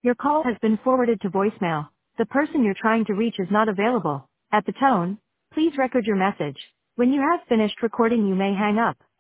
Your call has been forwarded to voicemail. The person you're trying to reach is not available. At the tone, please record your message. When you have finished recording, you may hang up.